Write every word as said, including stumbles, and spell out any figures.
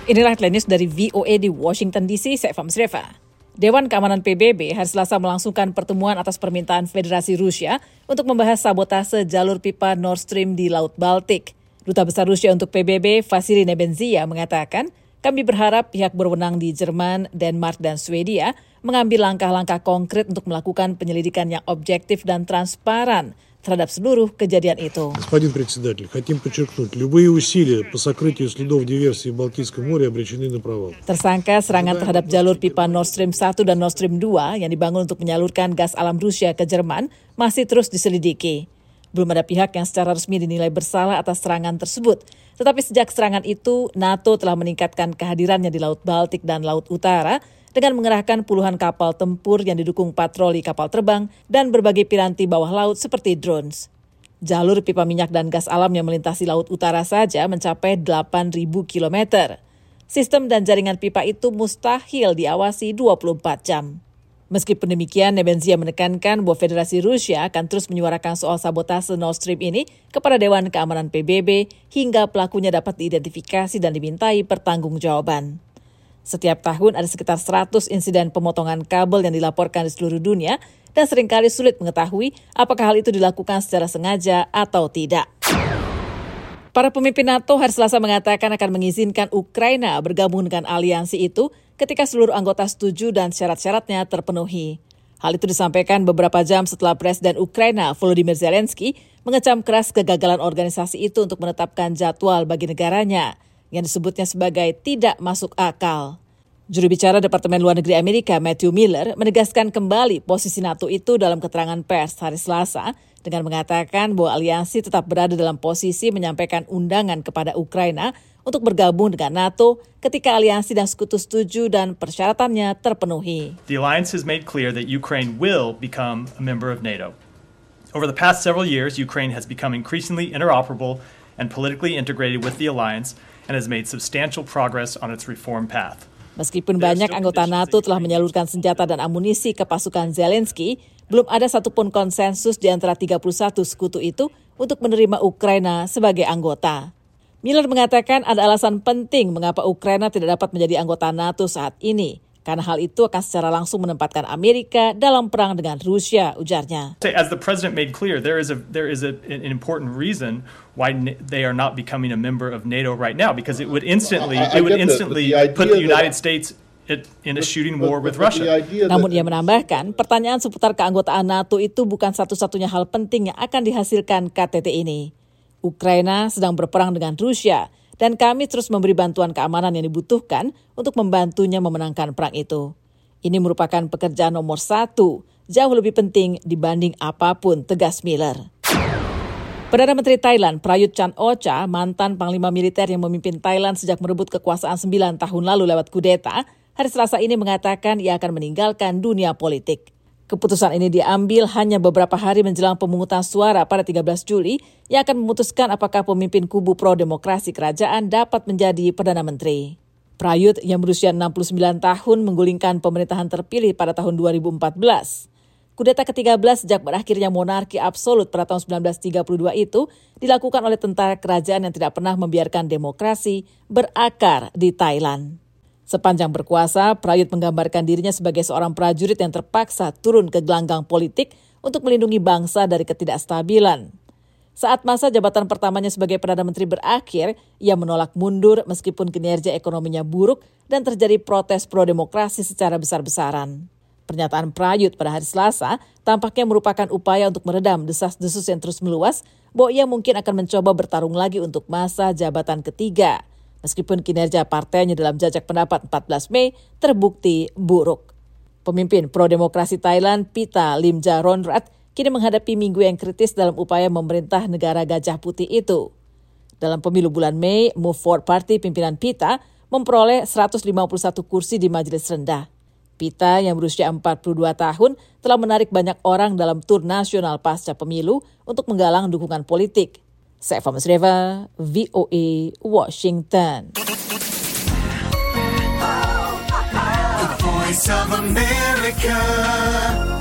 Inilah headline news dari V O A di Washington D C, saya Fahmi Sreva. Dewan Keamanan P B B hari Selasa melangsungkan pertemuan atas permintaan Federasi Rusia untuk membahas sabotase jalur pipa Nord Stream di Laut Baltik. Duta Besar Rusia untuk P B B, Vasily Nebenzia, mengatakan, kami berharap pihak berwenang di Jerman, Denmark, dan Swedia mengambil langkah-langkah konkret untuk melakukan penyelidikan yang objektif dan transparan terhadap seluruh kejadian itu. Господин председатель, хотим подчеркнуть, любые усилия по сокрытию следов диверсии в Балтийском море обречены на провал. Tersangka serangan terhadap jalur pipa Nord Stream satu dan Nord Stream dua yang dibangun untuk menyalurkan gas alam Rusia ke Jerman masih terus diselidiki. Belum ada pihak yang secara resmi dinilai bersalah atas serangan tersebut. Tetapi sejak serangan itu, NATO telah meningkatkan kehadirannya di Laut Baltik dan Laut Utara dengan mengerahkan puluhan kapal tempur yang didukung patroli kapal terbang dan berbagai piranti bawah laut seperti drones. Jalur pipa minyak dan gas alam yang melintasi Laut Utara saja mencapai delapan ribu kilometer. Sistem dan jaringan pipa itu mustahil diawasi dua puluh empat jam. Meskipun demikian, Nebenzia menekankan bahwa Federasi Rusia akan terus menyuarakan soal sabotase Nord Stream ini kepada Dewan Keamanan P B B hingga pelakunya dapat diidentifikasi dan dimintai pertanggungjawaban. Setiap tahun ada sekitar seratus insiden pemotongan kabel yang dilaporkan di seluruh dunia dan seringkali sulit mengetahui apakah hal itu dilakukan secara sengaja atau tidak. Para pemimpin NATO hari Selasa mengatakan akan mengizinkan Ukraina bergabung dengan aliansi itu ketika seluruh anggota setuju dan syarat-syaratnya terpenuhi. Hal itu disampaikan beberapa jam setelah Presiden Ukraina Volodymyr Zelensky mengecam keras kegagalan organisasi itu untuk menetapkan jadwal bagi negaranya yang disebutnya sebagai tidak masuk akal. Juru bicara Departemen Luar Negeri Amerika Matthew Miller menegaskan kembali posisi NATO itu dalam keterangan pers hari Selasa dengan mengatakan bahwa aliansi tetap berada dalam posisi menyampaikan undangan kepada Ukraina untuk bergabung dengan NATO ketika aliansi dan sekutu setuju dan persyaratannya terpenuhi. The alliance has made clear that Ukraine will become a member of NATO. Over the past several years, Ukraine has become increasingly interoperable and politically integrated with the alliance and has made substantial progress on its reform path. Meskipun banyak anggota NATO telah menyalurkan senjata dan amunisi ke pasukan Zelensky, belum ada satupun konsensus di antara tiga puluh satu sekutu itu untuk menerima Ukraina sebagai anggota. Miller mengatakan ada alasan penting mengapa Ukraina tidak dapat menjadi anggota NATO saat ini, karena hal itu akan secara langsung menempatkan Amerika dalam perang dengan Rusia, ujarnya. As the president made clear, there is a there is a, an important reason why they are not becoming a member of NATO right now, because it would instantly it would instantly put the United States in a shooting war with Russia. Namun ia menambahkan, pertanyaan seputar keanggotaan NATO itu bukan satu-satunya hal penting yang akan dihasilkan K T T ini. Ukraina sedang berperang dengan Rusia, dan kami terus memberi bantuan keamanan yang dibutuhkan untuk membantunya memenangkan perang itu. Ini merupakan pekerjaan nomor satu, jauh lebih penting dibanding apapun, tegas Miller. Perdana Menteri Thailand, Prayut Chan-o-cha, mantan panglima militer yang memimpin Thailand sejak merebut kekuasaan sembilan tahun lalu lewat kudeta, hari Selasa ini mengatakan ia akan meninggalkan dunia politik. Keputusan ini diambil hanya beberapa hari menjelang pemungutan suara pada tiga belas Juli yang akan memutuskan apakah pemimpin kubu pro-demokrasi kerajaan dapat menjadi Perdana Menteri. Prayut yang berusia enam puluh sembilan tahun menggulingkan pemerintahan terpilih pada tahun dua ribu empat belas. Kudeta ketiga belas sejak berakhirnya monarki absolut pada tahun sembilan belas tiga puluh dua itu dilakukan oleh tentara kerajaan yang tidak pernah membiarkan demokrasi berakar di Thailand. Sepanjang berkuasa, Prayut menggambarkan dirinya sebagai seorang prajurit yang terpaksa turun ke gelanggang politik untuk melindungi bangsa dari ketidakstabilan. Saat masa jabatan pertamanya sebagai Perdana Menteri berakhir, ia menolak mundur meskipun kinerja ekonominya buruk dan terjadi protes pro-demokrasi secara besar-besaran. Pernyataan Prayut pada hari Selasa tampaknya merupakan upaya untuk meredam desas-desus yang terus meluas bahwa ia mungkin akan mencoba bertarung lagi untuk masa jabatan ketiga. Meskipun kinerja partainya dalam jajak pendapat empat belas Mei terbukti buruk. Pemimpin pro-demokrasi Thailand, Pita Limjaroenrat, kini menghadapi minggu yang kritis dalam upaya memerintah negara gajah putih itu. Dalam pemilu bulan Mei, Move Forward Party pimpinan Pita memperoleh seratus lima puluh satu kursi di majelis rendah. Pita yang berusia empat puluh dua tahun telah menarik banyak orang dalam tur nasional pasca pemilu untuk menggalang dukungan politik. Saya Fahmi Sreva, V O A, Washington. The Voice of America.